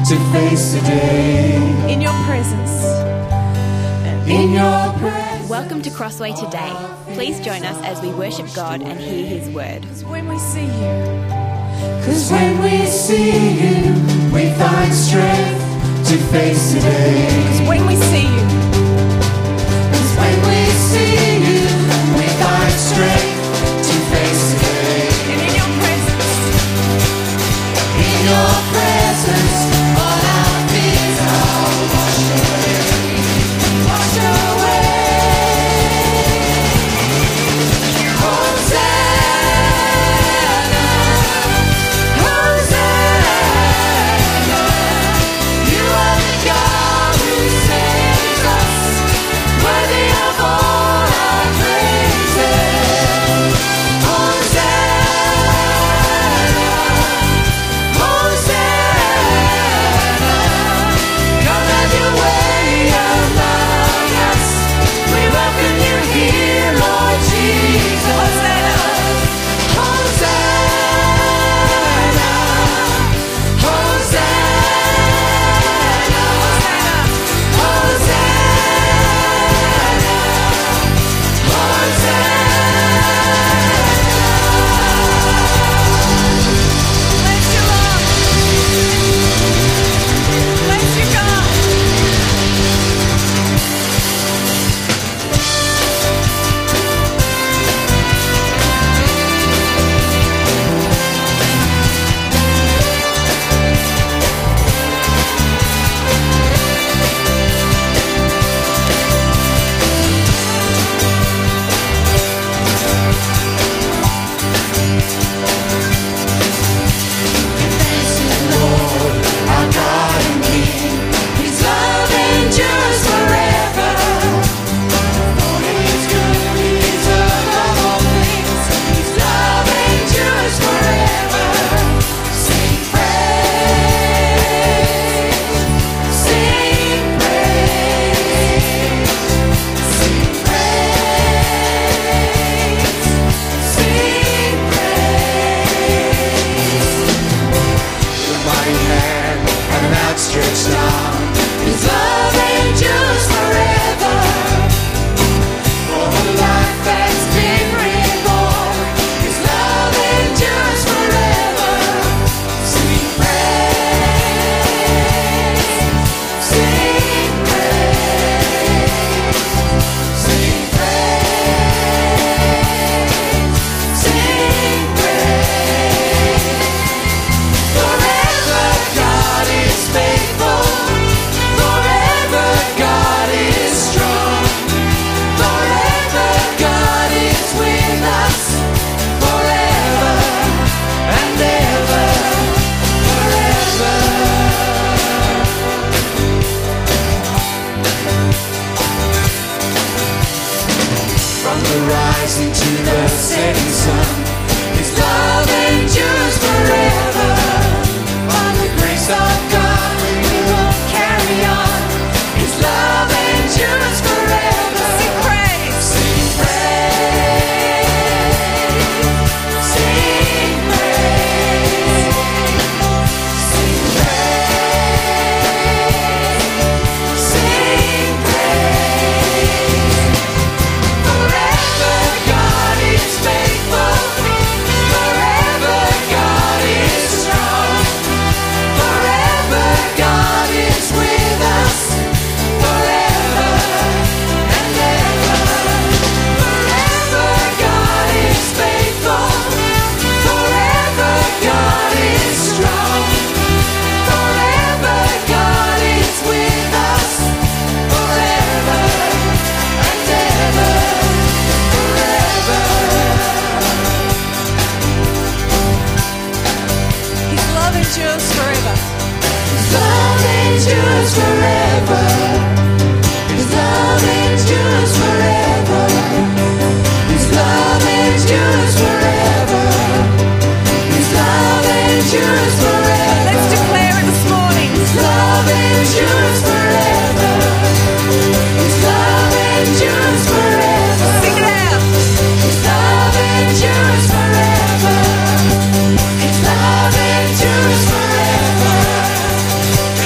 to face the day. In your presence. In your presence. Welcome to Crossway today. Please join us as we worship God and hear His word. Because when we see you, 'Cause when we see you, we find strength to face the day. when we see you, 'Cause when we see you, we find strength to face the day. and in your presence, In your presence, all our fears are washed away. Washed away. Hosanna, Hosanna. You are the God who saves us, worthy of all our praises. Hosanna, Hosanna. Come have your way among us. We welcome you here, Lord Jesus. Hosanna, Hosanna, Hosanna, bless you, Lord. Bless you, God. This is Lord, our God and King. His love endures forever. For His good is above all things. His love endures forever. Sing praise, sing praise, sing praise, sing praise. The mighty hand and an outstretched arm. His love endures forever. For the life that's been reborn. His love endures forever. Sing praise, sing praise, sing praise, sing praise. Forever God is faithful. Forever God is strong. Forever God is with us. Forever and ever. Forever. From the rising to the setting sun, His love endures forever. By the grace of God, we will carry on. His love endures forever. Sing praise. Sing praise, sing praise, sing praise, sing praise. Forever God is faithful. Forever God is strong. Forever God is with us. Forever and ever. Forever God is faithful. Forever God is strong. Forever God is with us. Forever and ever. Forever. His love endures forever. His love endures forever. His love endures forever. His love endures forever. His love endures forever. Let's declare it this morning. His love endures forever. His love endures forever. Sing it out. His love endures forever. His love endures forever.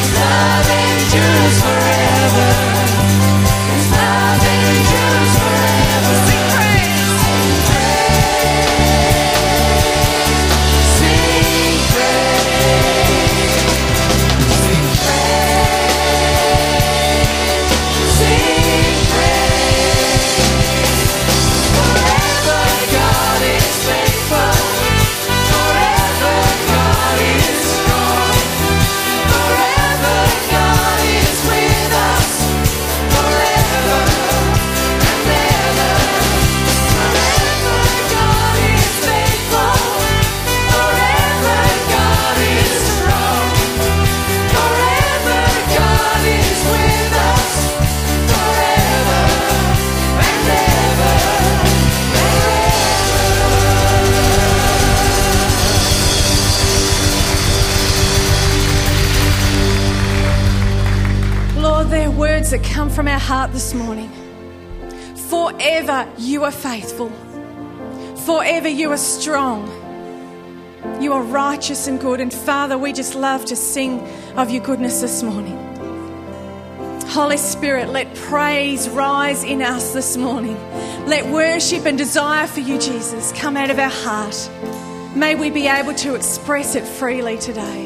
words that come from our heart this morning. Forever you are faithful. Forever you are strong. You are righteous and good. And Father, we just love to sing of your goodness this morning. Holy Spirit, let praise rise in us this morning. Let worship and desire for you, Jesus, come out of our heart. May we be able to express it freely today.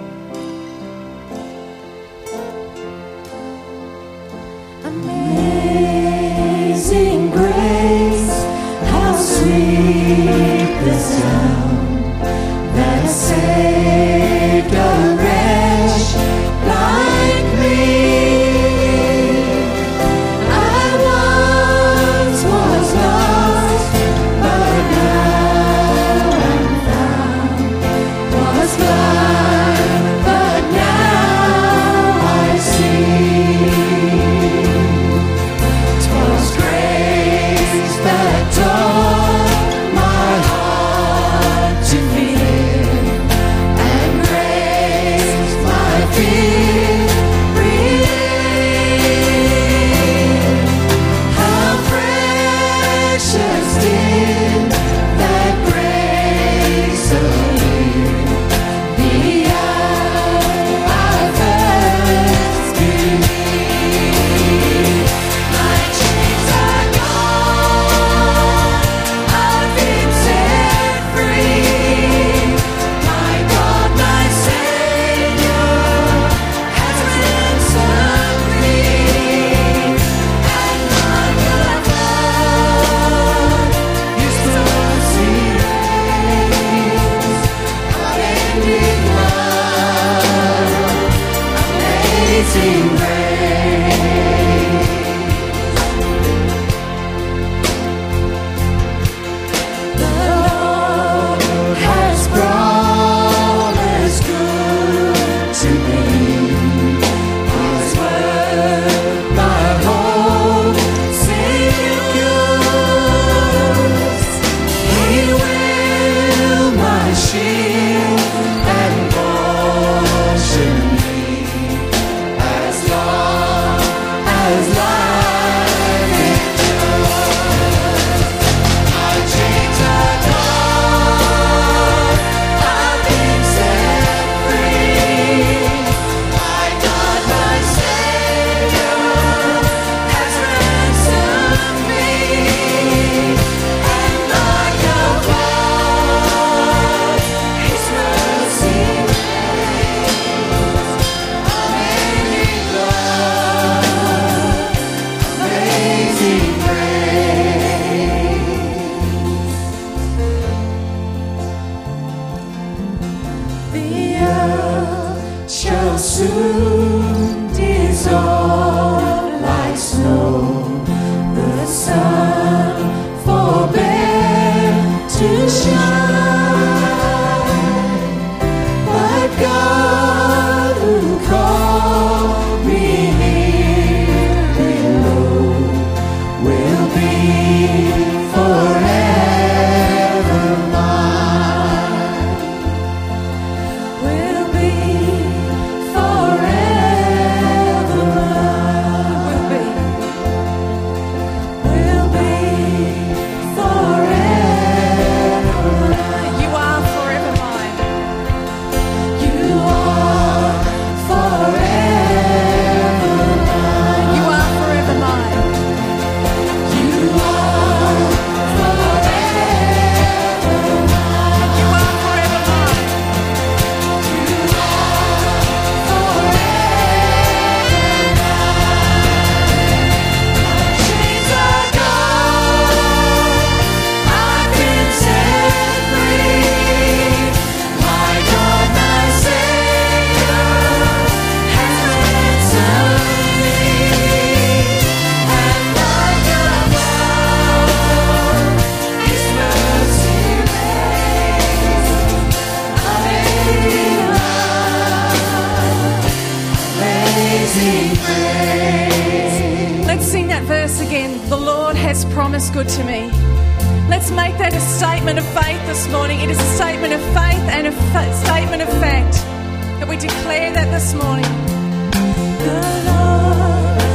Amazing grace, how sweet the sound that saved a wretch like me. I once was lost, but now I'm found. Was blind, but now I see. 'Twas grace that taught my heart to fear, and grace my fear relieved. How precious did that grace appear the hour I first believed. My chains are gone, I've been set free. My God, my Savior, has ransomed me. And like a flood, His mercy reigns. Unending love, amazing grace. The Lord has promised good to me. His word my hope secures. He will my shield and portion be, as long as life endures. My chains are gone, I've been set free. My God, my Savior, has ransomed me. And like a flood, His mercy reigns. Unending love, amazing grace. The earth shall soon dissolve like snow. The sun forbear to shine. But God who called me here below will be forever mine. Will be forever mine. Will be forever mine. You are forever mine. You are forever mine. You are forever mine. You are forever mine. You are forever mine. You are forever mine. Chains are gone, I've been set free. My God, my Savior, has ransomed me. And like a flood, His mercy reigns. Unending love, amazing grace. Let's sing that verse again. The Lord has promised good to me. Let's make that a statement of faith this morning. It is a statement of faith and a statement of fact that we declare that this morning. The Lord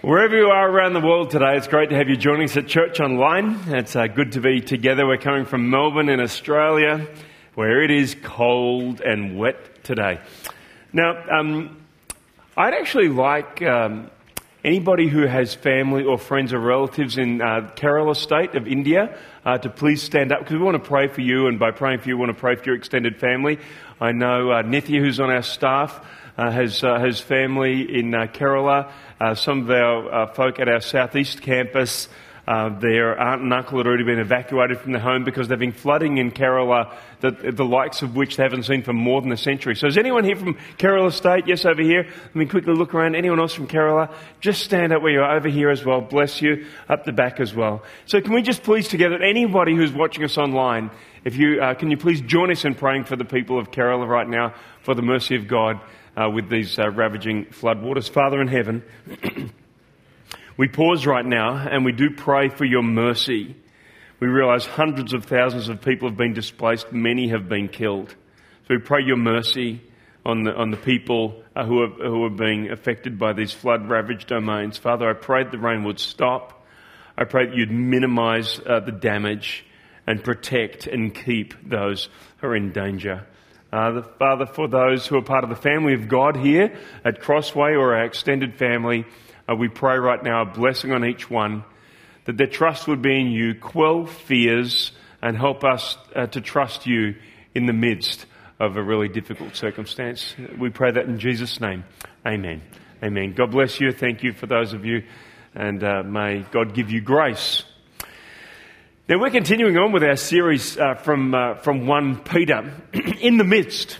Wherever you are around the world today, it's great to have you joining us at Church Online. It's good to be together. We're coming from Melbourne in Australia, where it is cold and wet today. Now, I'd actually like anybody who has family or friends or relatives in Kerala state of India to please stand up, because we want to pray for you, and by praying for you, we want to pray for your extended family. I know Nithya, who's on our staff, has family in Kerala. Some of our folk at our southeast campus, their aunt and uncle had already been evacuated from their home because there've been flooding in Kerala, the likes of which they haven't seen for more than a century. So is anyone here from Kerala State? Yes, over here. Let me quickly look around. Anyone else from Kerala? Just stand up where you are. Over here as well. Bless you. Up the back as well. So can we just please together, anybody who's watching us online, if you can you please join us in praying for the people of Kerala right now, for the mercy of God with these ravaging floodwaters. Father in heaven, we pause right now and we do pray for your mercy. We realise hundreds of thousands of people have been displaced, many have been killed. So we pray your mercy on the people who are being affected by these flood-ravaged domains. Father, I pray that the rain would stop. I pray that you'd minimise the damage and protect and keep those who are in danger. Father, for those who are part of the family of God here at Crossway or our extended family, we pray right now a blessing on each one, that their trust would be in you, quell fears, and help us to trust you in the midst of a really difficult circumstance. We pray that in Jesus' name. Amen. Amen. God bless you. Thank you for those of you, and may God give you grace. Now, we're continuing on with our series from 1 Peter. In the midst.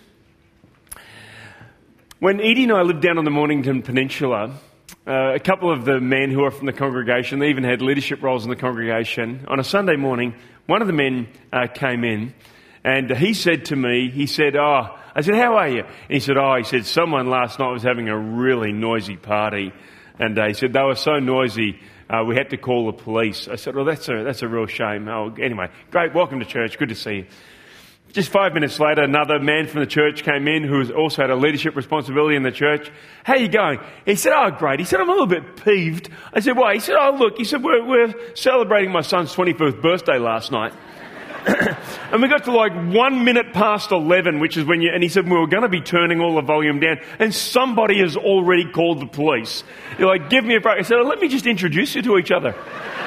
When Edie and I lived down on the Mornington Peninsula, a couple of the men who are from the congregation, they even had leadership roles in the congregation. On a Sunday morning, one of the men came in, and he said to me, I said, how are you? And he said, someone last night was having a really noisy party. And he said, they were so noisy, we had to call the police. I said, well, that's a real shame. Oh, anyway, great, welcome to church, good to see you. Just 5 minutes later, another man from the church came in who also had a leadership responsibility in the church. How are you going? He said, oh, great. He said, I'm a little bit peeved. I said, why? He said, oh, look, we're celebrating my son's 21st birthday last night. And we got to like 1 minute past 11, which is when and he said, we were going to be turning all the volume down, and somebody has already called the police. You're like, give me a break. I said, let me just introduce you to each other.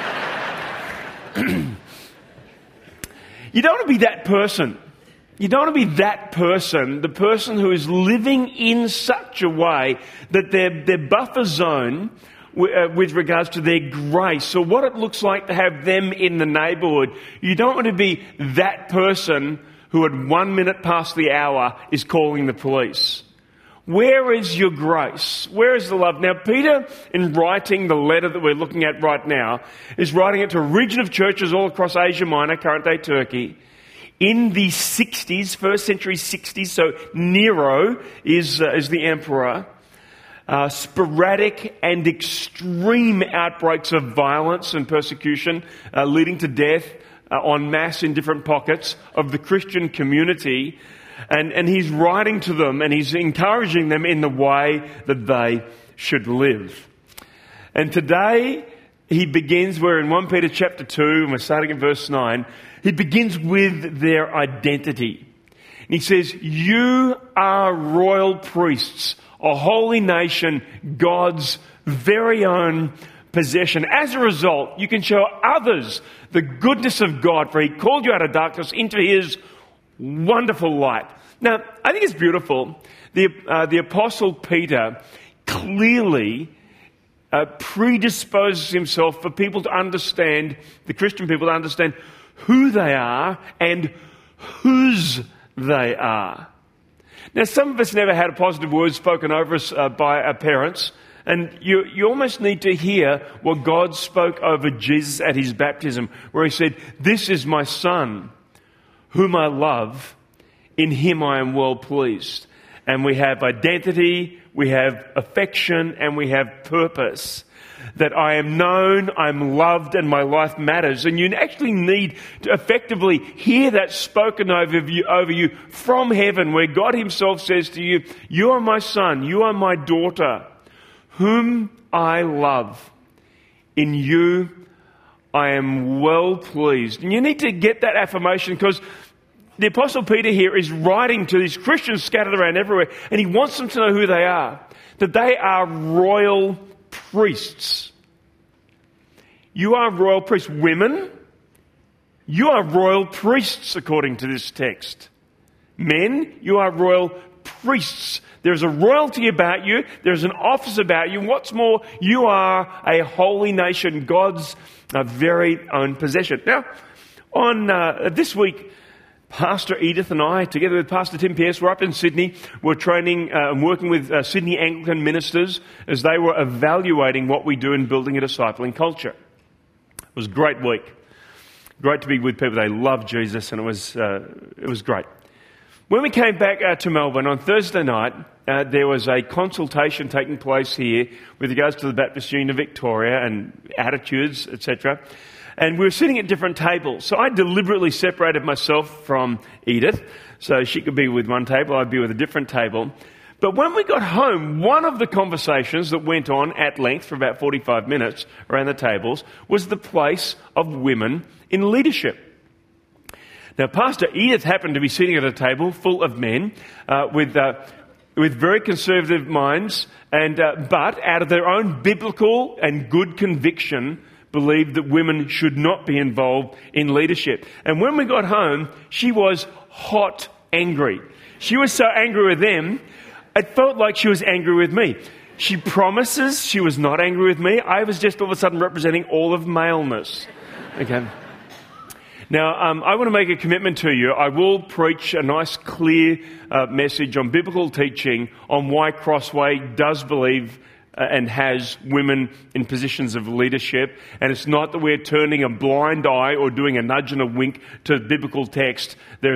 You don't want to be that person. You don't want to be that person, the person who is living in such a way that their buffer zone with regards to their grace, or what it looks like to have them in the neighbourhood. You don't want to be that person who at 1 minute past the hour is calling the police. Where is your grace? Where is the love? Now, Peter, in writing the letter that we're looking at right now, is writing it to a region of churches all across Asia Minor, current-day Turkey, in the 60s, first century 60s, so Nero is the emperor. Sporadic and extreme outbreaks of violence and persecution leading to death en masse in different pockets of the Christian community. And he's writing to them and he's encouraging them in the way that they should live. And today he begins, we're in 1 Peter chapter 2 and we're starting at verse 9. He begins with their identity. And he says, you are royal priests, a holy nation, God's very own possession. As a result, you can show others the goodness of God, for he called you out of darkness into his wonderful light. Now, I think it's beautiful. The Apostle Peter clearly predisposes himself for people to understand, the Christian people to understand who they are and whose they are. Now, some of us never had a positive word spoken over us by our parents, and you almost need to hear what God spoke over Jesus at his baptism, where he said, this is my son, whom I love, in him I am well pleased. And we have identity, we have affection, and we have purpose. That I am known, I'm loved, and my life matters. And you actually need to effectively hear that spoken over you from heaven, where God himself says to you, you are my son, you are my daughter, whom I love. In you I am well pleased. And you need to get that affirmation, because the Apostle Peter here is writing to these Christians scattered around everywhere, and he wants them to know who they are. That they are royal priests. You are royal priests. Women, you are royal priests according to this text. Men, you are royal priests. There's a royalty about you. There's an office about you. What's more, you are a holy nation, God's very own possession. Now, on this week, Pastor Edith and I, together with Pastor Tim Pierce, were up in Sydney. We're training and working with Sydney Anglican ministers as they were evaluating what we do in building a discipling culture. It was a great week. Great to be with people. They love Jesus, and it was great. When we came back to Melbourne on Thursday night, there was a consultation taking place here with regards to the Baptist Union of Victoria and attitudes, etc. And we were sitting at different tables. So I deliberately separated myself from Edith so she could be with one table, I'd be with a different table. But when we got home, one of the conversations that went on at length for about 45 minutes around the tables was the place of women in leadership. Now, Pastor Edith happened to be sitting at a table full of men with very conservative minds, but out of their own biblical and good conviction, believed that women should not be involved in leadership. And when we got home, she was hot angry. She was so angry with them, it felt like she was angry with me. She promises she was not angry with me. I was just all of a sudden representing all of maleness. Okay. Now, I want to make a commitment to you. I will preach a nice, clear message on biblical teaching on why Crossway does believe and has women in positions of leadership. And it's not that we're turning a blind eye or doing a nudge and a wink to biblical text.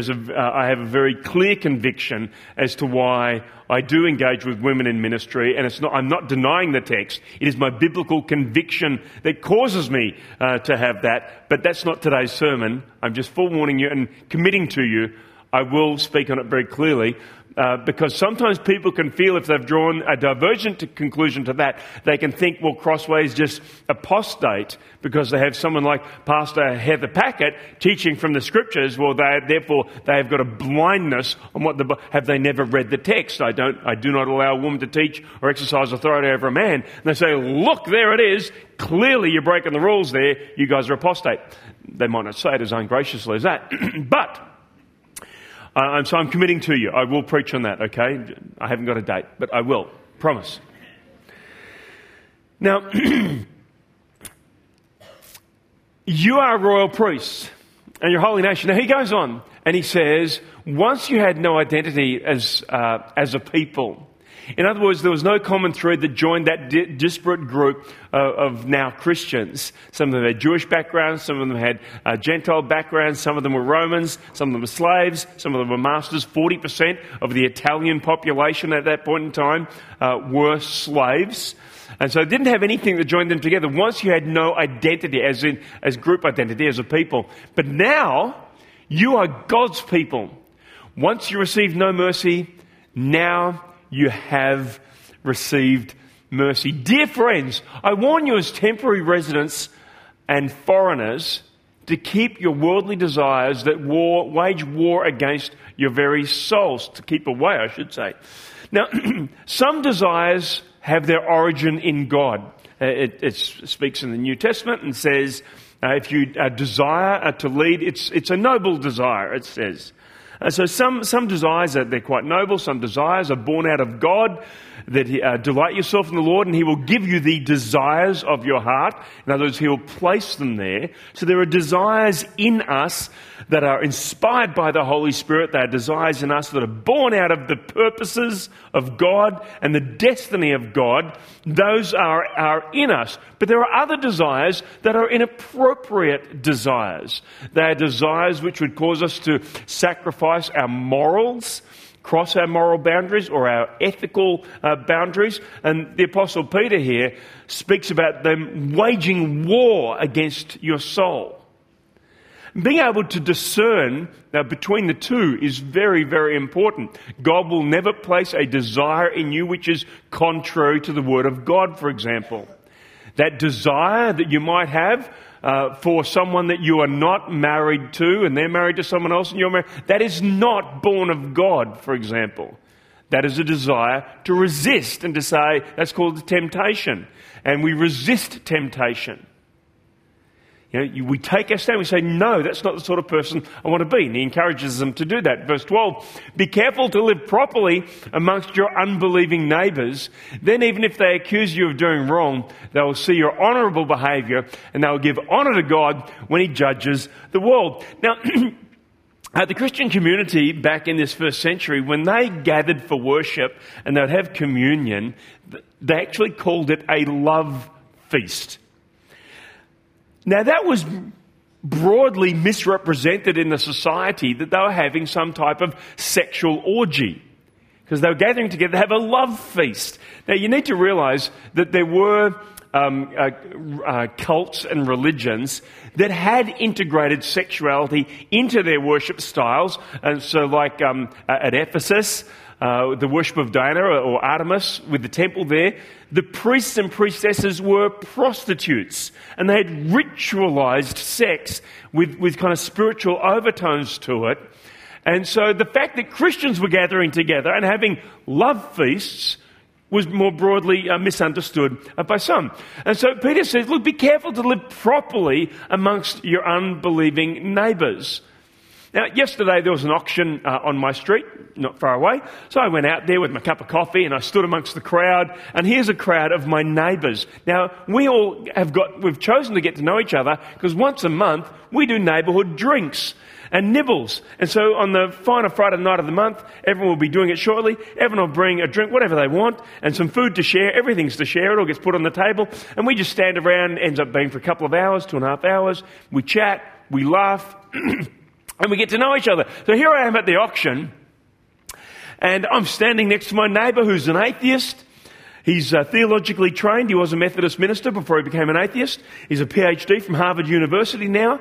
I have a very clear conviction as to why I do engage with women in ministry, and I'm not denying the text. It is my biblical conviction that causes me to have that. But that's not today's sermon. I'm just forewarning you and committing to you. I will speak on it very clearly. Because sometimes people can feel, if they've drawn a divergent conclusion to that, they can think, well, Crossway is just apostate because they have someone like Pastor Heather Packett teaching from the scriptures. Well, therefore they have got a blindness on what have they never read the text? I do not allow a woman to teach or exercise authority over a man. And they say, look, there it is. Clearly you're breaking the rules there. You guys are apostate. They might not say it as ungraciously as that, but. So I'm committing to you. I will preach on that, okay? I haven't got a date, but I will. Promise. Now, you are royal priests and you're holy nation. Now, he goes on and he says, once you had no identity as a people. In other words, there was no common thread that joined that disparate group of now Christians. Some of them had Jewish backgrounds, some of them had Gentile backgrounds, some of them were Romans, some of them were slaves, some of them were masters. 40% of the Italian population at that point in time were slaves. And so it didn't have anything that joined them together. Once you had no identity, as group identity, as a people. But now, you are God's people. Once you received no mercy, now you have received mercy. Dear friends, I warn you as temporary residents and foreigners to keep your worldly desires that wage war against your very souls. To keep away, I should say. Now, some desires have their origin in God. It speaks in the New Testament and says, if you desire to lead, it's a noble desire, it says. So some desires, they're quite noble. Some desires are born out of God, that delight yourself in the Lord and He will give you the desires of your heart. In other words, He will place them there. So there are desires in us that are inspired by the Holy Spirit. There are desires in us that are born out of the purposes of God and the destiny of God. Those are in us. But there are other desires that are inappropriate desires. They are desires which would cause us to sacrifice our morals, cross our moral boundaries or our ethical boundaries. And the Apostle Peter here speaks about them waging war against your soul. Being able to discern between the two is very, very important. God will never place a desire in you which is contrary to the Word of God, for example. That desire that you might have for someone that you are not married to and they're married to someone else and you're married, that is not born of God, for example. That is a desire to resist and to say, that's called temptation. And we resist temptation. We take our stand, we say, no, that's not the sort of person I want to be. And he encourages them to do that. Verse 12, be careful to live properly amongst your unbelieving neighbours. Then even if they accuse you of doing wrong, they will see your honourable behaviour and they will give honour to God when he judges the world. Now, the Christian community back in this first century, when they gathered for worship and they'd have communion, they actually called it a love feast. Now that was broadly misrepresented in the society that they were having some type of sexual orgy because they were gathering together to have a love feast. Now you need to realise that there were cults and religions that had integrated sexuality into their worship styles. And so like at Ephesus, the worship of Diana or Artemis with the temple there, the priests and priestesses were prostitutes and they had ritualized sex with kind of spiritual overtones to it. And so the fact that Christians were gathering together and having love feasts was more broadly misunderstood by some. And so Peter says, look, be careful to live properly amongst your unbelieving neighbours. Now, yesterday there was an auction on my street, not far away. So I went out there with my cup of coffee and I stood amongst the crowd. And here's a crowd of my neighbours. Now, we've chosen to get to know each other because once a month we do neighbourhood drinks and nibbles. And so on the final Friday night of the month, everyone will be doing it shortly. Everyone will bring a drink, whatever they want, and some food to share. Everything's to share. It all gets put on the table. And we just stand around, ends up being for a couple of hours, 2.5 hours. We chat, we laugh. And we get to know each other. So here I am at the auction, and I'm standing next to my neighbour who's an atheist. He's theologically trained. He was a Methodist minister before he became an atheist. He's a PhD from Harvard University now.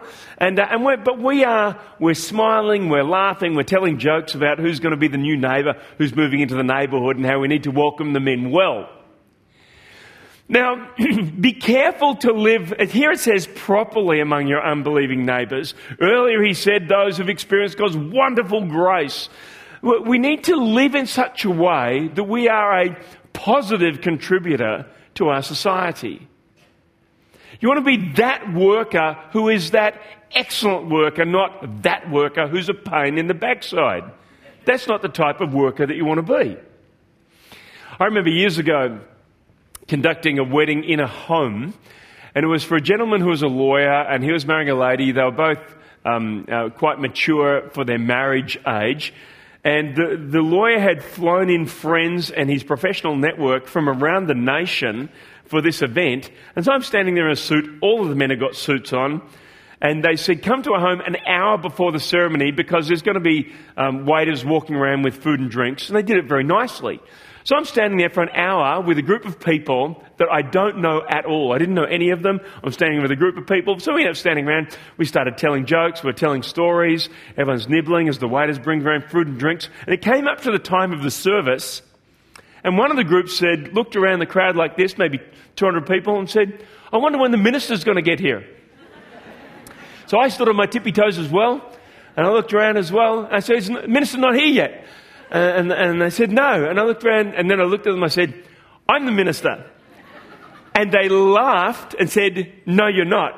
We're smiling, we're laughing, we're telling jokes about who's going to be the new neighbour who's moving into the neighbourhood and how we need to welcome them in well. Now, be careful to live, here it says, properly among your unbelieving neighbours. Earlier he said those who've experienced God's wonderful grace. We need to live in such a way that we are a positive contributor to our society. You want to be that worker who is that excellent worker, not that worker who's a pain in the backside. That's not the type of worker that you want to be. I remember years ago conducting a wedding in a home, and it was for a gentleman who was a lawyer and he was marrying a lady. They were both quite mature for their marriage age, and the lawyer had flown in friends and his professional network from around the nation for this event. And so I'm standing there in a suit. All of the men have got suits on, and they said, come to our home an hour before the ceremony because there's going to be waiters walking around with food and drinks. And they did it very nicely. So I'm standing there for an hour with a group of people that I don't know at all. I didn't know any of them. I'm standing with a group of people. So we ended up standing around. We started telling jokes. We're telling stories. Everyone's nibbling as the waiters bring around food and drinks. And it came up to the time of the service. And one of the groups looked around the crowd like this, maybe 200 people, and said, I wonder when the minister's going to get here. So I stood on my tippy toes as well. And I looked around as well. And I said, is the minister not here yet? And they said, no. And I looked around and then I looked at them. I said, I'm the minister. And they laughed and said, no, you're not.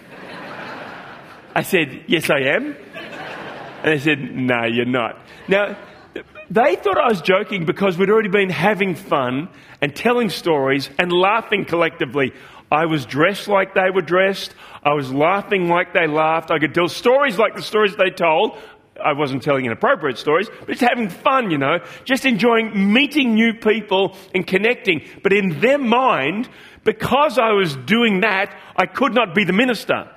I said, yes, I am. And they said, no, you're not. Now, they thought I was joking because we'd already been having fun and telling stories and laughing collectively. I was dressed like they were dressed. I was laughing like they laughed. I could tell stories like the stories they told. I wasn't telling inappropriate stories, but just having fun, just enjoying meeting new people and connecting. But in their mind, because I was doing that, I could not be the minister.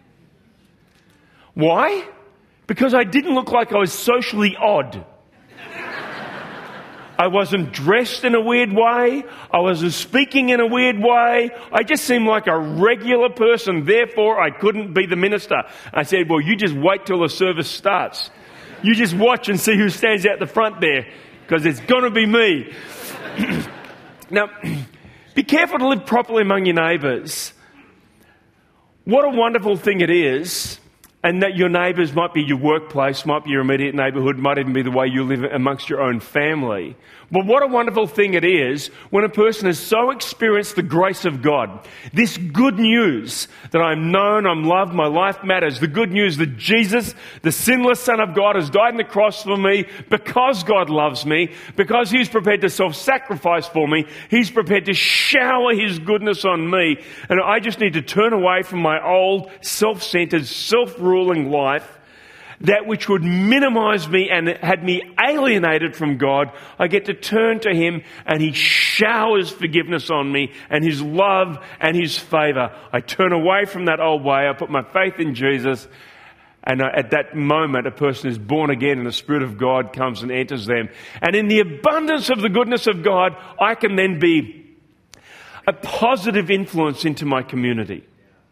Why? Because I didn't look like I was socially odd. I wasn't dressed in a weird way. I wasn't speaking in a weird way. I just seemed like a regular person. Therefore, I couldn't be the minister. I said, well, you just wait till the service starts. You just watch and see who stands out the front there, because it's going to be me. Now, be careful to live properly among your neighbours. What a wonderful thing it is, and that your neighbours might be your workplace, might be your immediate neighbourhood, might even be the way you live amongst your own family. But what a wonderful thing it is when a person has so experienced the grace of God, this good news that I'm known, I'm loved, my life matters, the good news that Jesus, the sinless Son of God, has died on the cross for me because God loves me, because He's prepared to self-sacrifice for me, He's prepared to shower His goodness on me, and I just need to turn away from my old, self-centered, self-ruling life, that which would minimize me and had me alienated from God. I get to turn to Him, and He showers forgiveness on me and His love and His favour. I turn away from that old way. I put my faith in Jesus, and at that moment a person is born again and the Spirit of God comes and enters them. And in the abundance of the goodness of God, I can then be a positive influence into my community.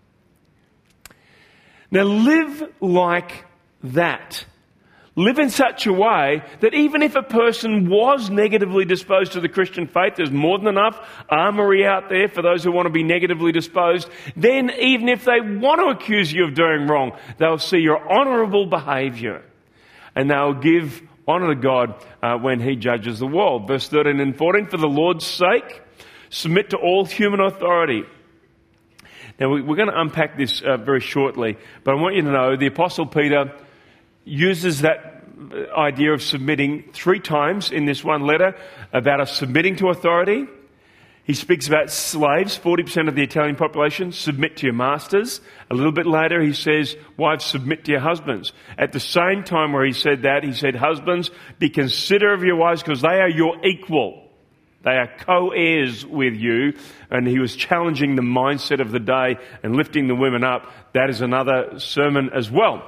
Now live like that. Live in such a way that even if a person was negatively disposed to the Christian faith, there's more than enough armoury out there for those who want to be negatively disposed, then even if they want to accuse you of doing wrong, they'll see your honourable behaviour and they'll give honour to God when He judges the world. Verse 13 and 14, for the Lord's sake, submit to all human authority. Now we're going to unpack this very shortly, but I want you to know the Apostle Peter uses that idea of submitting 3 times in this one letter about us submitting to authority. He speaks about slaves, 40% of the Italian population, submit to your masters. A little bit later he says, wives, submit to your husbands. At the same time where he said that, he said, husbands, be considerate of your wives because they are your equal. They are co-heirs with you. And he was challenging the mindset of the day and lifting the women up. That is another sermon as well.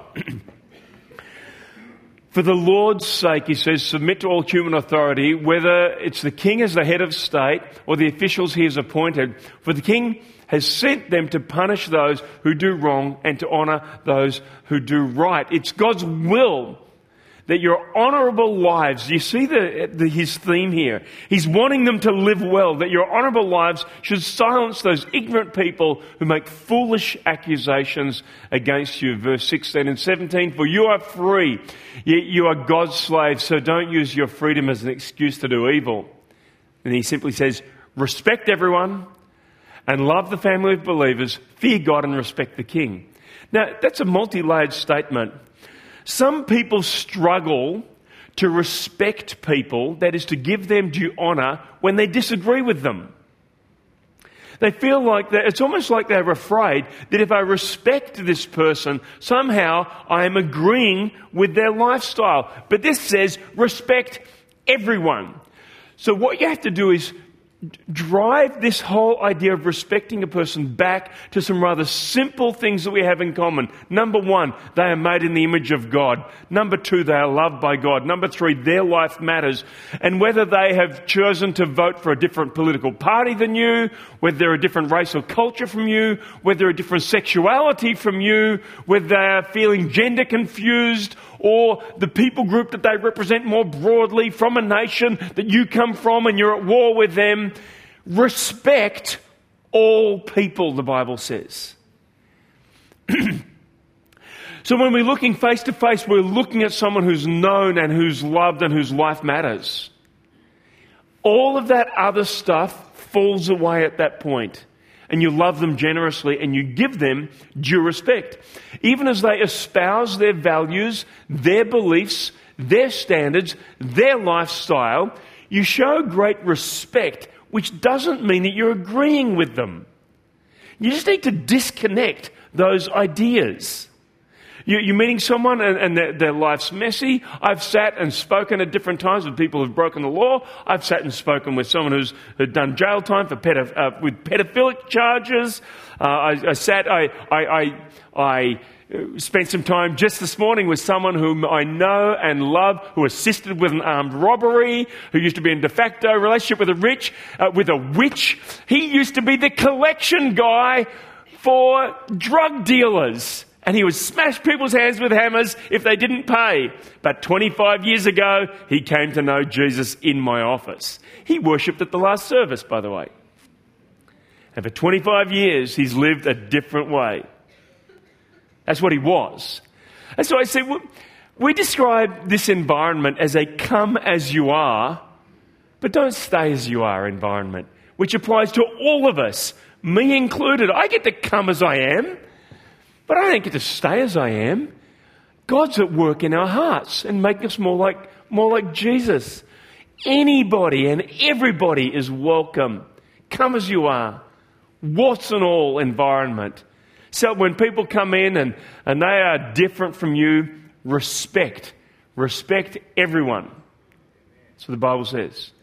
For the Lord's sake, he says, submit to all human authority, whether it's the king as the head of state or the officials he has appointed. For the king has sent them to punish those who do wrong and to honour those who do right. It's God's will that your honourable lives, you see his theme here. He's wanting them to live well, that your honourable lives should silence those ignorant people who make foolish accusations against you. Verse 16 and 17, for you are free, yet you are God's slaves, so don't use your freedom as an excuse to do evil. And he simply says, respect everyone and love the family of believers, fear God and respect the king. Now, that's a multi-layered statement. Some people struggle to respect people, that is to give them due honour, when they disagree with them. They feel like that it's almost like they're afraid that if I respect this person, somehow I am agreeing with their lifestyle. But this says respect everyone. So what you have to do is drive this whole idea of respecting a person back to some rather simple things that we have in common. Number 1, they are made in the image of God. Number 2, they are loved by God. Number 3, their life matters. And whether they have chosen to vote for a different political party than you, whether they're a different race or culture from you, whether they're a different sexuality from you, whether they are feeling gender confused, or the people group that they represent more broadly from a nation that you come from and you're at war with them. Respect all people, the Bible says. So when we're looking face to face, we're looking at someone who's known and who's loved and whose life matters. All of that other stuff falls away at that point. And you love them generously and you give them due respect. Even as they espouse their values, their beliefs, their standards, their lifestyle, you show great respect, which doesn't mean that you're agreeing with them. You just need to disconnect those ideas. You're meeting someone and their life's messy. I've sat and spoken at different times with people who've broken the law. I've sat and spoken with someone who's done jail time for with pedophilic charges. I spent some time just this morning with someone whom I know and love, who assisted with an armed robbery, who used to be in de facto relationship with a witch. He used to be the collection guy for drug dealers. And he would smash people's hands with hammers if they didn't pay. But 25 years ago, he came to know Jesus in my office. He worshipped at the last service, by the way. And for 25 years, he's lived a different way. That's what he was. And so I said, we describe this environment as a come as you are, but don't stay as you are environment, which applies to all of us, me included. I get to come as I am. But I don't get to stay as I am. God's at work in our hearts and making us more like Jesus. Anybody and everybody is welcome. Come as you are. Warts and all environment. So when people come in and they are different from you, respect. Respect everyone. That's what the Bible says.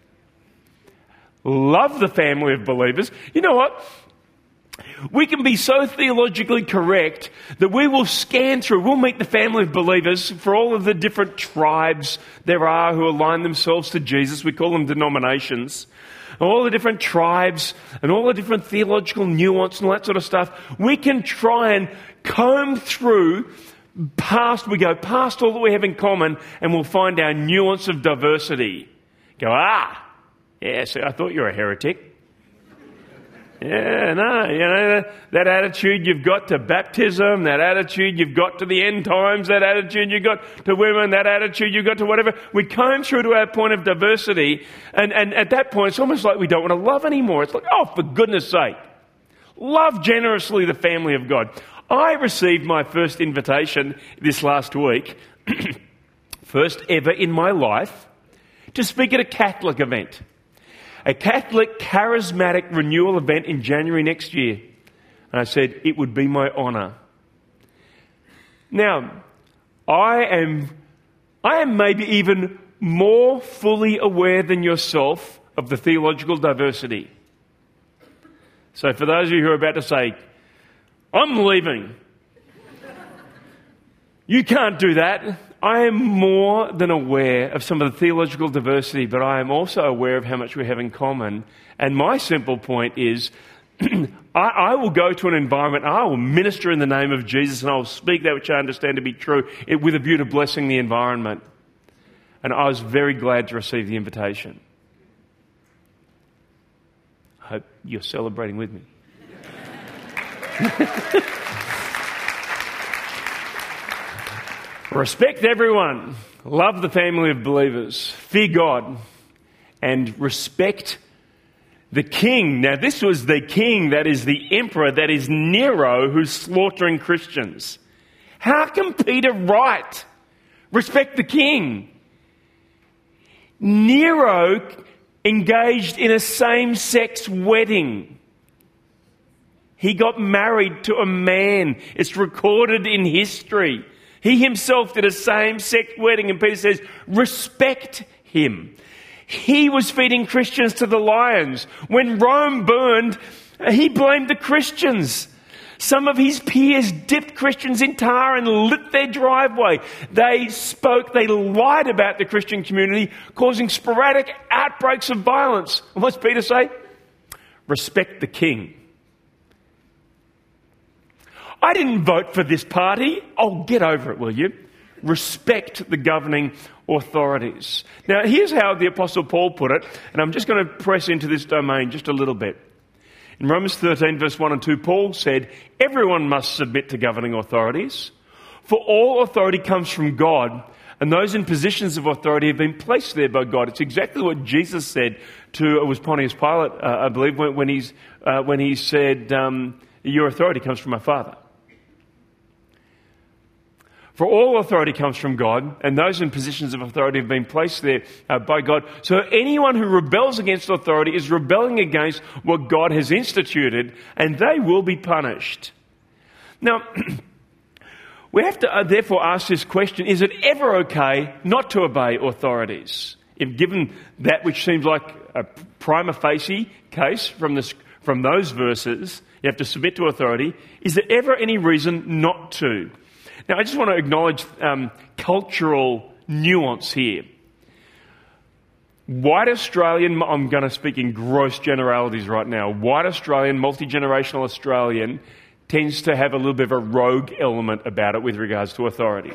Love the family of believers. You know what? We can be so theologically correct that we will scan through, we'll meet the family of believers for all of the different tribes there are who align themselves to Jesus. We call them denominations. All the different tribes and all the different theological nuance and all that sort of stuff. We can try and comb through we go past all that we have in common and we'll find our nuance of diversity. Go, yeah, so I thought you were a heretic. Yeah, no, that attitude you've got to baptism, that attitude you've got to the end times, that attitude you've got to women, that attitude you've got to whatever. We comb through to our point of diversity, and at that point it's almost like we don't want to love anymore. It's like, oh, for goodness sake, love generously the family of God. I received my first invitation this last week, first ever in my life, to speak at a Catholic event. A Catholic charismatic renewal event in January next year. And I said, it would be my honour. Now, I am maybe even more fully aware than yourself of the theological diversity. So for those of you who are about to say, I'm leaving, you can't do that. I am more than aware of some of the theological diversity, but I am also aware of how much we have in common. And my simple point is, I will go to an environment, I will minister in the name of Jesus, and I will speak that which I understand to be true with a view to blessing the environment. And I was very glad to receive the invitation. I hope you're celebrating with me. Respect everyone. Love the family of believers. Fear God. And respect the king. Now this was the king, that is the emperor, that is Nero, who's slaughtering Christians. How can Peter write, respect the king? Nero engaged in a same-sex wedding. He got married to a man. It's recorded in history. He himself did a same-sex wedding, and Peter says, respect him. He was feeding Christians to the lions. When Rome burned, he blamed the Christians. Some of his peers dipped Christians in tar and lit their driveway. They lied about the Christian community, causing sporadic outbreaks of violence. And what's Peter say? Respect the king. I didn't vote for this party. Oh, get over it, will you? Respect the governing authorities. Now, here's how the Apostle Paul put it, and I'm just going to press into this domain just a little bit. In Romans 13, verse 1 and 2, Paul said, everyone must submit to governing authorities, for all authority comes from God, and those in positions of authority have been placed there by God. It's exactly what Jesus said to, it was Pontius Pilate, I believe, when he said, your authority comes from my Father. For all authority comes from God, and those in positions of authority have been placed there by God. So anyone who rebels against authority is rebelling against what God has instituted, and they will be punished. Now, we have to therefore ask this question, is it ever okay not to obey authorities? If given that which seems like a prima facie case from those verses, you have to submit to authority, is there ever any reason not to? Now, I just want to acknowledge cultural nuance here. White Australian, I'm going to speak in gross generalities right now. White Australian, multi-generational Australian tends to have a little bit of a rogue element about it with regards to authority.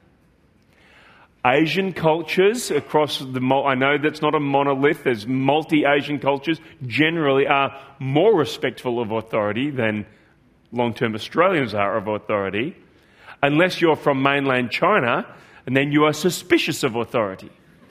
Asian cultures across I know that's not a monolith, there's multi-Asian cultures, generally are more respectful of authority than long-term Australians are of authority, unless you're from mainland China, and then you are suspicious of authority.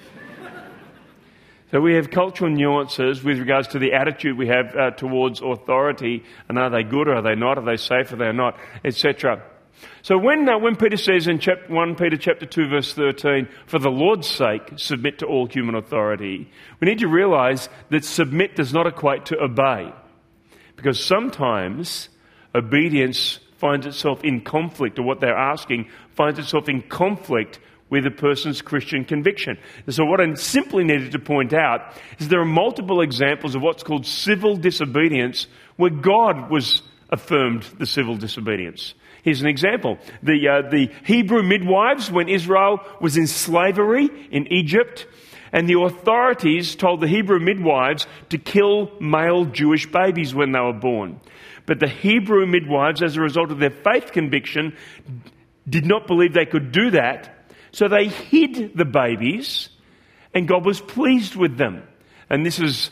So we have cultural nuances with regards to the attitude we have towards authority, and are they good or are they not, are they safe or they're not, etc. So when Peter says in 1 Peter chapter 2 verse 13, for the Lord's sake, submit to all human authority, we need to realise that submit does not equate to obey. Because sometimes obedience finds itself in conflict, or what they're asking finds itself in conflict with a person's Christian conviction. And so what I simply needed to point out is there are multiple examples of what's called civil disobedience where God was affirmed the civil disobedience. Here's an example. The Hebrew midwives, when Israel was in slavery in Egypt, and the authorities told the Hebrew midwives to kill male Jewish babies when they were born. But the Hebrew midwives, as a result of their faith conviction, did not believe they could do that. So they hid the babies, and God was pleased with them. And this is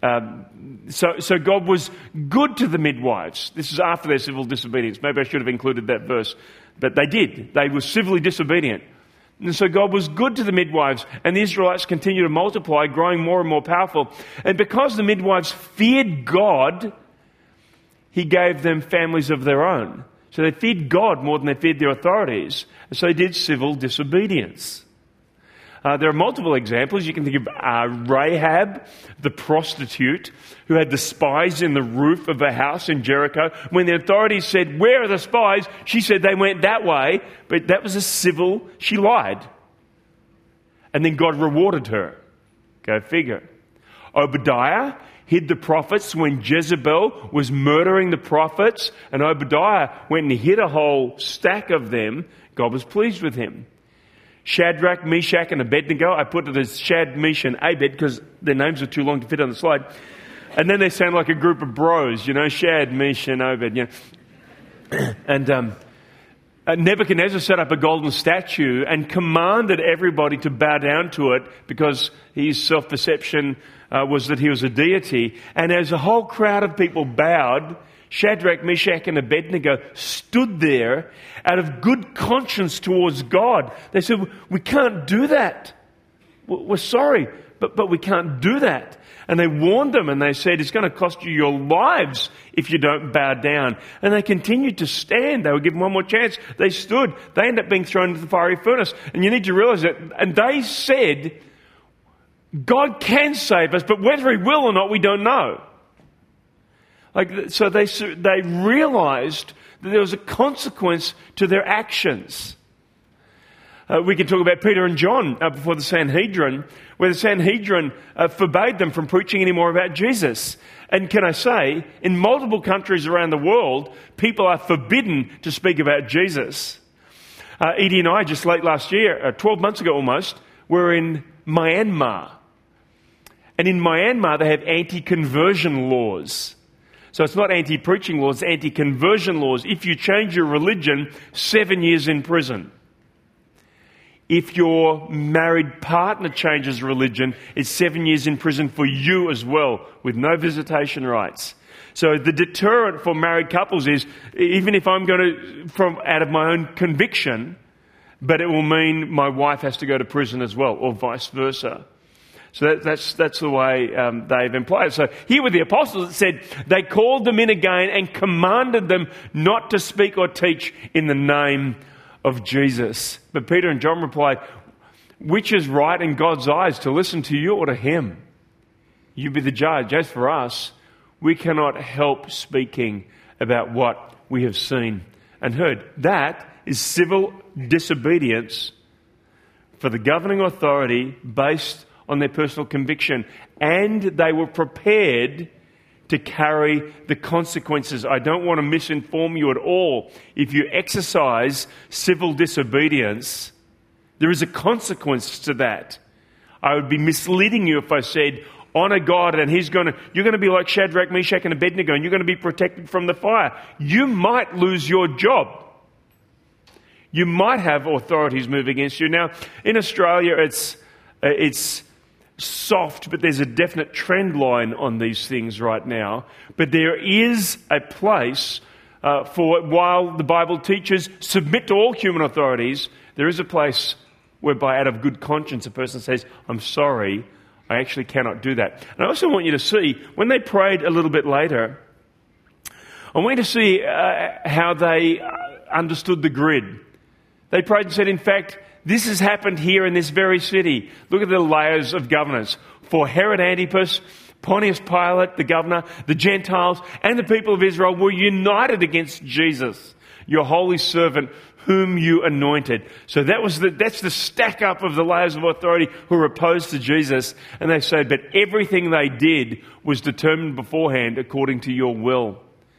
so God was good to the midwives. This is after their civil disobedience. Maybe I should have included that verse, but they did. They were civilly disobedient. And so God was good to the midwives, and the Israelites continued to multiply, growing more and more powerful. And because the midwives feared God, He gave them families of their own. So they feared God more than they feared their authorities. And so they did civil disobedience. There are multiple examples. You can think of Rahab, the prostitute, who had the spies in the roof of a house in Jericho. When the authorities said, where are the spies? She said they went that way. But that was she lied. And then God rewarded her. Go figure. Obadiah hid the prophets when Jezebel was murdering the prophets, and Obadiah went and hid a whole stack of them. God was pleased with him. Shadrach, Meshach, and Abednego. I put it as Shad, Mesh, and Abed because their names are too long to fit on the slide. And then they sound like a group of bros, Shad, Mesh, and Obed. And Nebuchadnezzar set up a golden statue and commanded everybody to bow down to it because his self-perception was that he was a deity. And as a whole crowd of people bowed, Shadrach, Meshach, and Abednego stood there out of good conscience towards God. They said, we can't do that. We're sorry, but we can't do that. And they warned them and they said, it's going to cost you your lives if you don't bow down. And they continued to stand. They were given one more chance. They stood. They ended up being thrown into the fiery furnace. And you need to realize that. And they said, God can save us, but whether He will or not, we don't know. So they realized that there was a consequence to their actions. We can talk about Peter and John before the Sanhedrin, where the Sanhedrin forbade them from preaching any more about Jesus. And can I say, in multiple countries around the world, people are forbidden to speak about Jesus. Edie and I, just late last year, 12 months ago almost, were in Myanmar. And in Myanmar, they have anti-conversion laws. So it's not anti-preaching laws, it's anti-conversion laws. If you change your religion, 7 years in prison. If your married partner changes religion, it's 7 years in prison for you as well, with no visitation rights. So the deterrent for married couples is, even if I'm going to, out of my own conviction, but it will mean my wife has to go to prison as well, or vice versa. So that's the way they've implied it. So here were the apostles that said they called them in again and commanded them not to speak or teach in the name of Jesus. But Peter and John replied, which is right in God's eyes, to listen to you or to Him? You be the judge. As for us, we cannot help speaking about what we have seen and heard. That is civil disobedience for the governing authority based on their personal conviction, and they were prepared to carry the consequences. I don't want to misinform you at all. If you exercise civil disobedience, there is a consequence to that. I would be misleading you if I said, honor God and you're going to be like Shadrach, Meshach and Abednego and you're going to be protected from the fire. You might lose your job. You might have authorities move against you. Now, in Australia, it's soft, but there's a definite trend line on these things right now. But there is a place for, while the Bible teaches submit to all human authorities, there is a place whereby out of good conscience a person says, I'm sorry, I actually cannot do that. And I also want you to see, when they prayed a little bit later, I want you to see how they understood the grid. They prayed and said, in fact, this has happened here in this very city. Look at the layers of governors. For Herod Antipas, Pontius Pilate, the governor, the Gentiles, and the people of Israel were united against Jesus, your holy servant, whom you anointed. So that's the stack up of the layers of authority who were opposed to Jesus. And they said, but everything they did was determined beforehand according to your will.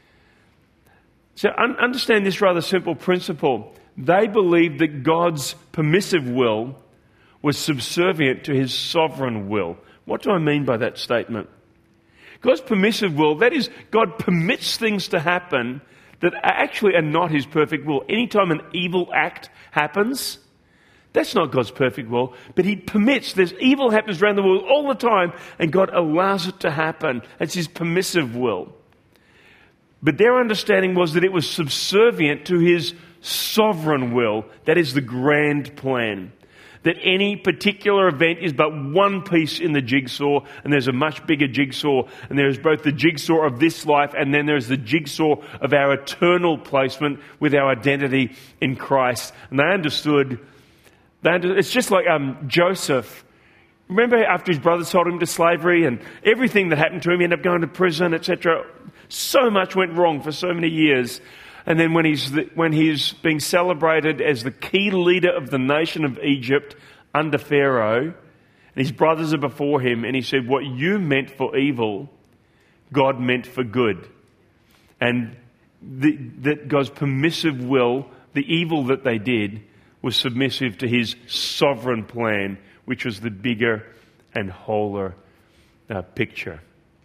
So understand this rather simple principle. They believed that God's permissive will was subservient to his sovereign will. What do I mean by that statement? God's permissive will, that is, God permits things to happen that actually are not his perfect will. Anytime an evil act happens, that's not God's perfect will, but he permits. There's evil happens around the world all the time, and God allows it to happen. That's his permissive will. But their understanding was that it was subservient to his sovereign will. That is the grand plan. That any particular event is but one piece in the jigsaw, and there's a much bigger jigsaw, and there's both the jigsaw of this life and then there's the jigsaw of our eternal placement with our identity in Christ. And they understood, it's just like Joseph. Remember after his brothers sold him to slavery and everything that happened to him, he ended up going to prison, etc. So much went wrong for so many years. And then when he's being celebrated as the key leader of the nation of Egypt under Pharaoh, and his brothers are before him, and he said, what you meant for evil, God meant for good. And that God's permissive will, the evil that they did, was submissive to his sovereign plan, which was the bigger and wholer picture.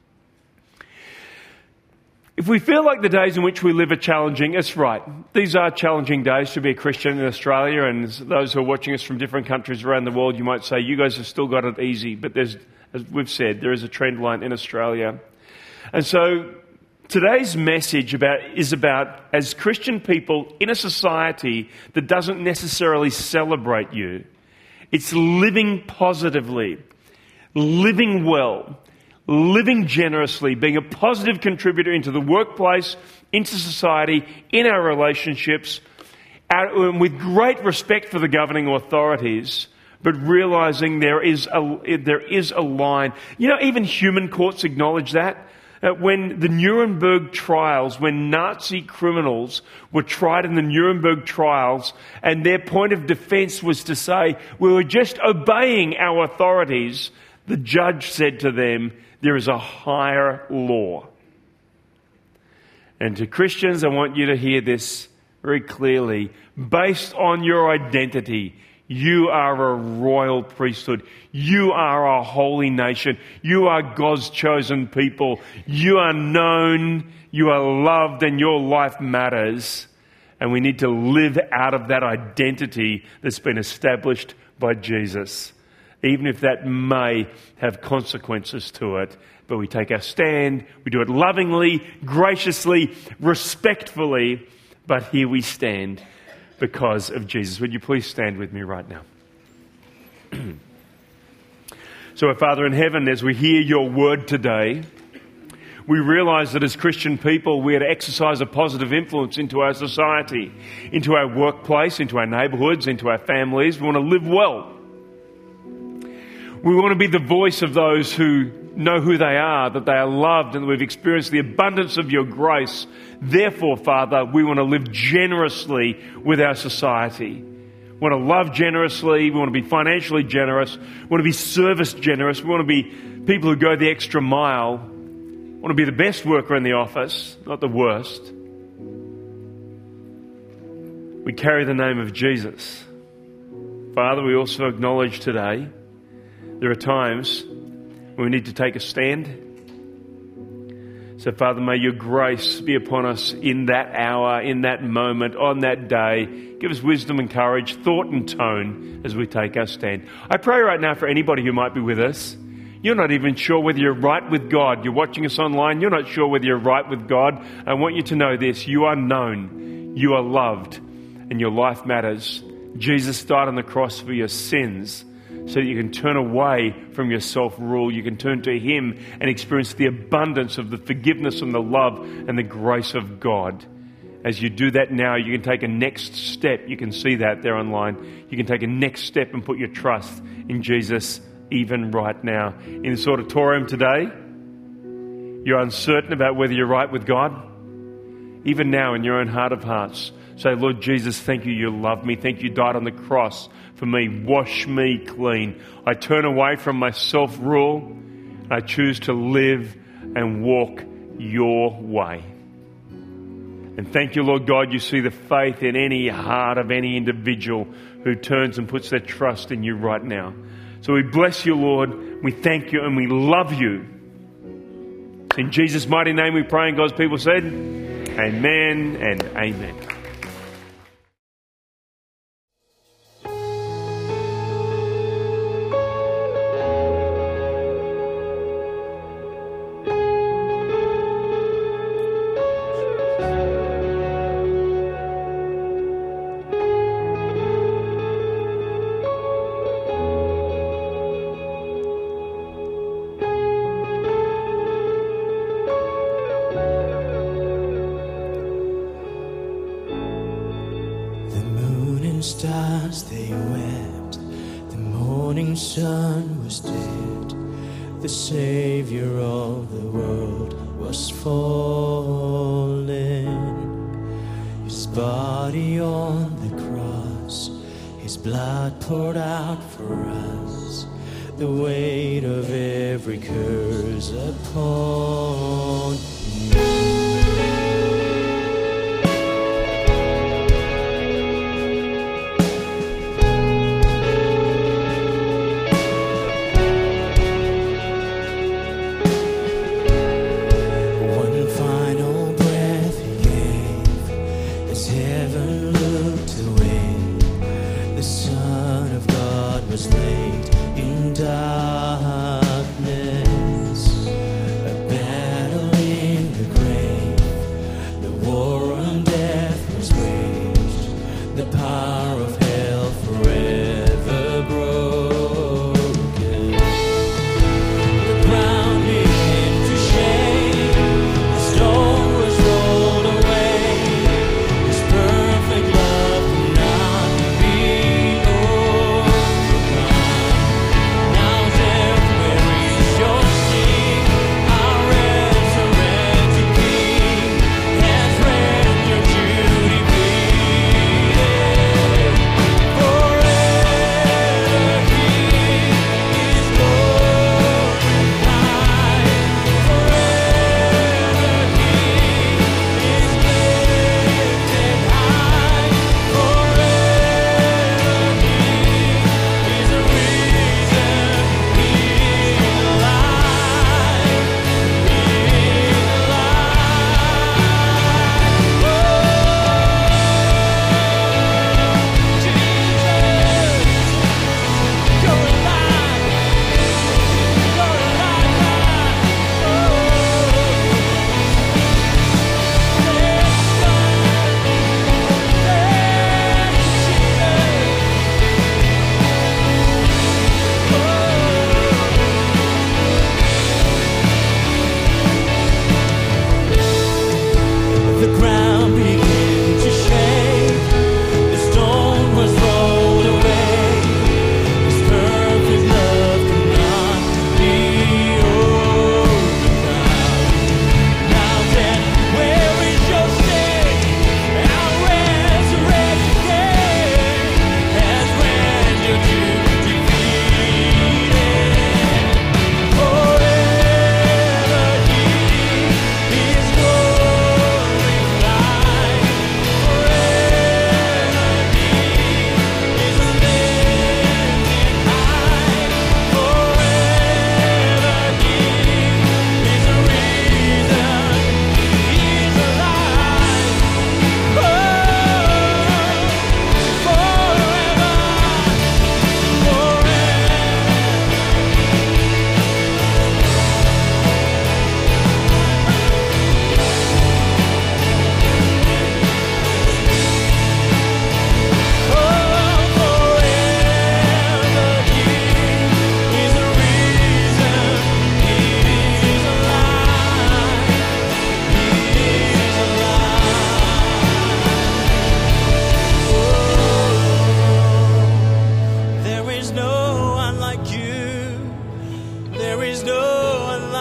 If we feel like the days in which we live are challenging, it's right. These are challenging days to be a Christian in Australia, and those who are watching us from different countries around the world, you might say, you guys have still got it easy. But as we've said, there is a trend line in Australia. And so today's message is about, as Christian people in a society that doesn't necessarily celebrate you, it's living positively, living well, living generously, being a positive contributor into the workplace, into society, in our relationships, with great respect for the governing authorities, but realizing there is a line. You know, even human courts acknowledge that. When the Nuremberg trials, when Nazi criminals were tried in the Nuremberg trials, and their point of defense was to say, we were just obeying our authorities, the judge said to them, there is a higher law. And to Christians, I want you to hear this very clearly. Based on your identity, you are a royal priesthood. You are a holy nation. You are God's chosen people. You are known, you are loved, and your life matters. And we need to live out of that identity that's been established by Jesus, even if that may have consequences to it. But we take our stand, we do it lovingly, graciously, respectfully, but here we stand because of Jesus. Would you please stand with me right now? So, our Father in heaven, as we hear your word today, we realise that as Christian people, we are to exercise a positive influence into our society, into our workplace, into our neighbourhoods, into our families. We want to live well. We want to be the voice of those who know who they are, that they are loved, and that we've experienced the abundance of your grace. Therefore, Father, we want to live generously with our society. We want to love generously. We want to be financially generous. We want to be service generous. We want to be people who go the extra mile. I want to be the best worker in the office, not the worst. We carry the name of Jesus. Father, we also acknowledge today there are times when we need to take a stand. So, Father, may your grace be upon us in that hour, in that moment, on that day. Give us wisdom and courage, thought and tone as we take our stand. I pray right now for anybody who might be with us. You're not even sure whether you're right with God. You're watching us online. You're not sure whether you're right with God. I want you to know this. You are known. You are loved. And your life matters. Jesus died on the cross for your sins so that you can turn away from your self-rule. You can turn to Him and experience the abundance of the forgiveness and the love and the grace of God. As you do that now, you can take a next step. You can see that there online. You can take a next step and put your trust in Jesus even right now. In this auditorium today, you're uncertain about whether you're right with God. Even now in your own heart of hearts, say, Lord Jesus, thank you, you love me. Thank you, died on the cross for me. Wash me clean. I turn away from my self-rule. I choose to live and walk your way. And thank you, Lord God, you see the faith in any heart of any individual who turns and puts their trust in you right now. So we bless you, Lord. We thank you and we love you. In Jesus' mighty name we pray, and God's people said, amen and amen. Stars they wept, the morning sun was dead, the Savior of the world was fallen, His body on the cross, His blood poured out for us, the weight of every curse upon me. Darkness, a battle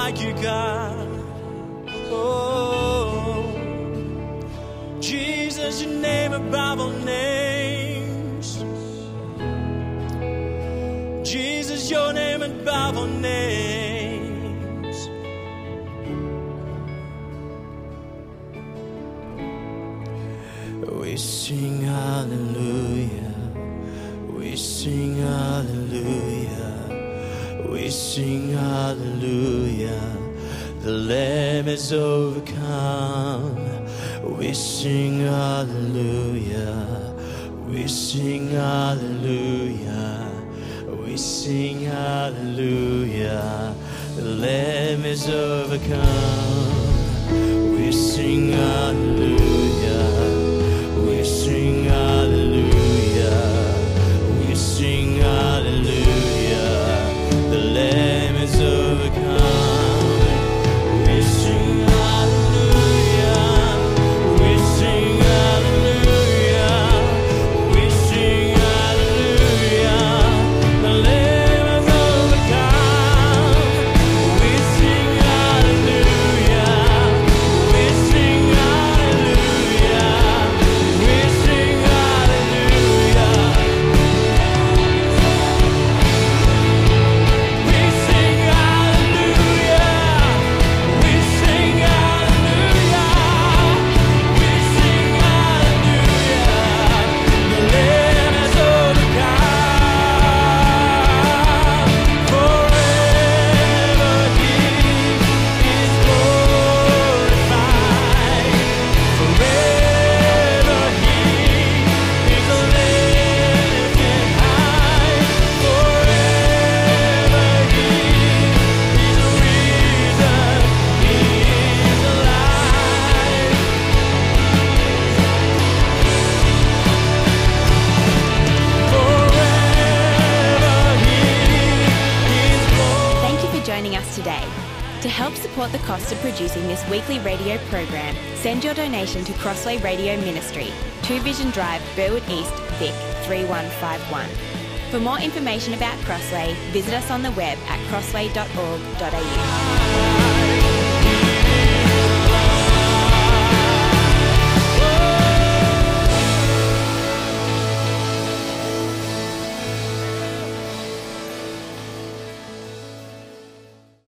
like you, God. Oh, Jesus, your name above all names. Jesus, your name above all names. We sing hallelujah. We sing hallelujah. We sing hallelujah. The Lamb is overcome. We sing hallelujah. We sing hallelujah. We sing hallelujah. The Lamb is overcome. We sing hallelujah. We sing hallelujah. We sing hallelujah. The Lamb is overcome. We sing hallelujah. We sing hallelujah. We sing hallelujah. The Lamb is overcome. We sing hallelujah. We sing hallelujah. We sing hallelujah. We sing hallelujah. We sing hallelujah. We sing hallelujah. The Lamb has overcome. Forever He is glorified. Forever He is lifted high. Forever He is risen. He is alive. Forever He is glorified. Thank you for joining us today. To help support the cost of producing this weekly radio program, send your donation to Crossway Radio Ministry, 2 Vision Drive, Burwood East, Vic 3151. For more information about Crossway, visit us on the web at crossway.org.au.